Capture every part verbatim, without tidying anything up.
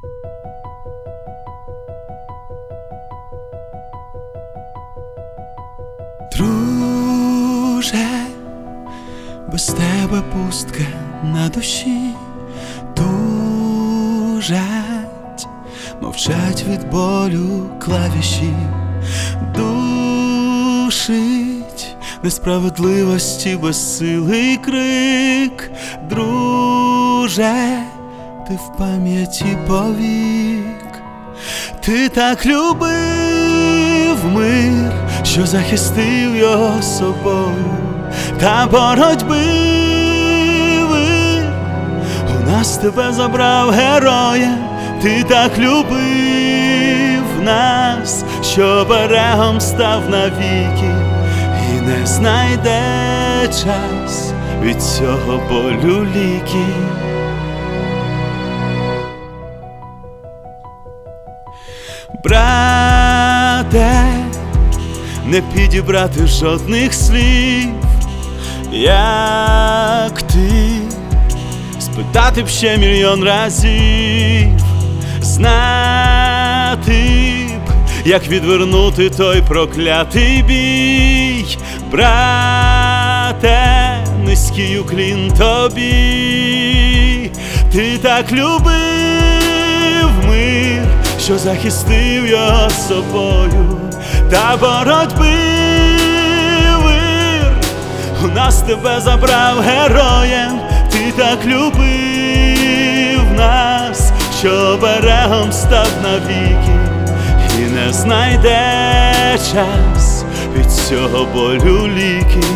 Друже, без тебе пустка на душі, тужать, мовчать від болю клавіші, душить несправедливості безсилий крик. Друже, ти в пам'яті повік, ти так любив мир, що захистив його собою, та боротьби вир у нас тебе забрав героєм. Ти так любив нас, що берегом став навіки, і не знайде час від цього болю ліки. Брате, не підібрати жодних слів, як ти, спитати б ще мільйон разів, знати б, як відвернути той проклятий бій. Брате, низький уклін тобі, ти так любив мир, що захистив його собою, та боротьби вир у нас тебе забрав героєм. Ти так любив нас, що берегом став навіки, і не знайде час від цього болю ліки.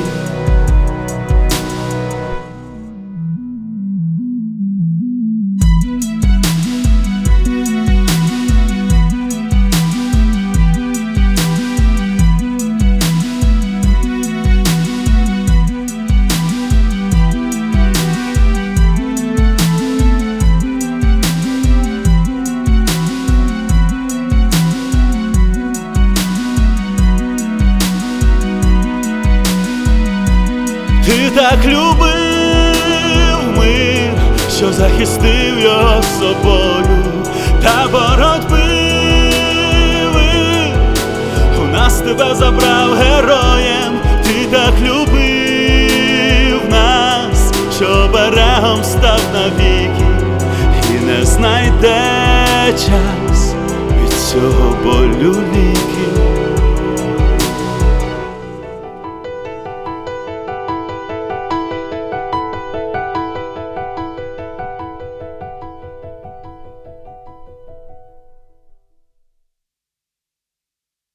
Ти так любив мир, що захистив його собою, та боротьби вир у нас тебе забрав героєм. Ти так любив нас, що берегом став навіки, і не знайде час від цього болю ліки.